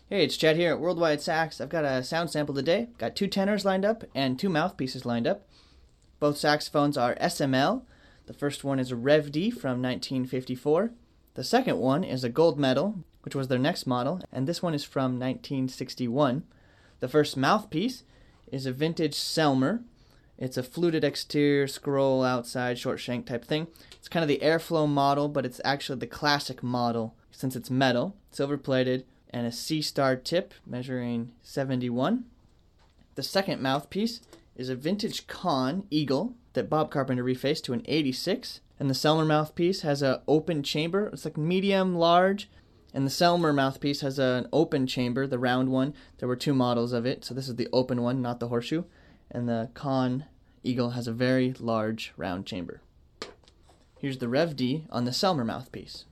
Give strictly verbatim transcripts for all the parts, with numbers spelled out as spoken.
Hey, it's Chad here at Worldwide Sax. I've got a sound sample today. Got two tenors lined up and two mouthpieces lined up. Both saxophones are S M L. The first one is a Rev D from nineteen fifty-four. The second one is a Gold Medal, which was their next model, and this one is from nineteen sixty-one. The first mouthpiece is a vintage Selmer. It's a fluted exterior, scroll outside, short shank type thing. It's kind of the Airflow model, but it's actually the classic model since it's metal, silver plated, and a C-star tip measuring seventy-one. The second mouthpiece is a vintage Conn Eagle that Bob Carpenter refaced to an eighty-six. And the Selmer mouthpiece has an open chamber. It's like medium, large. And the Selmer mouthpiece has an open chamber, the round one. There were two models of it, so this is the open one, not the horseshoe. And the Conn Eagle has a very large round chamber. Here's the Rev D on the Selmer mouthpiece.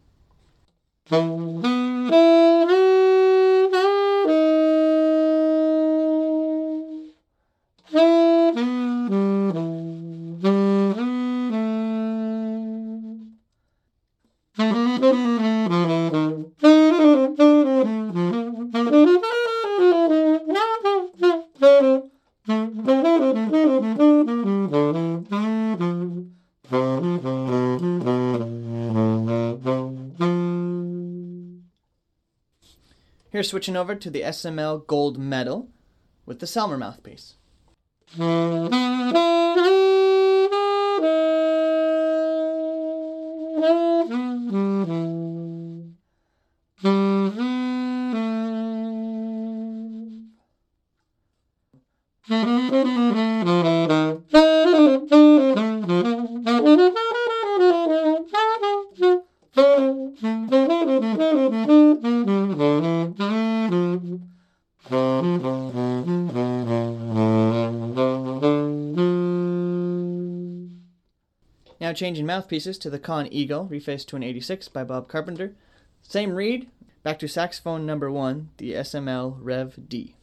Here's switching over to the S M L Gold Medal with the Selmer mouthpiece. Now changing mouthpieces to the Conn Eagle, refaced to an eighty-six by Bob Carpenter. Same reed, back to saxophone number one, the S M L Rev D.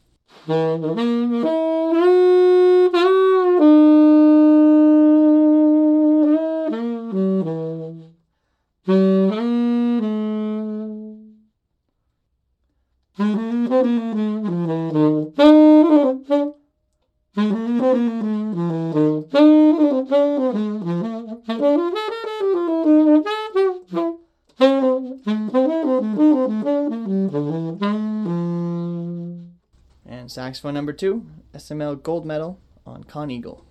And saxophone number two, S M L Gold Medal on Conn Eagle.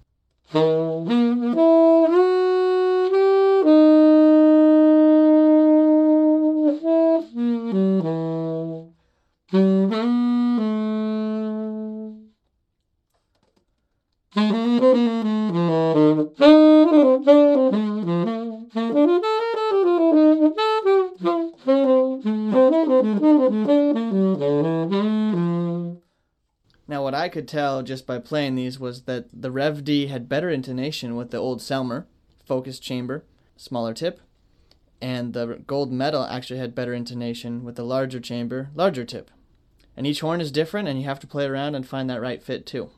Now what I could tell just by playing these was that the Rev D had better intonation with the old Selmer, focused chamber, smaller tip, and the Gold Medal actually had better intonation with the larger chamber, larger tip. And each horn is different, and you have to play around and find that right fit too.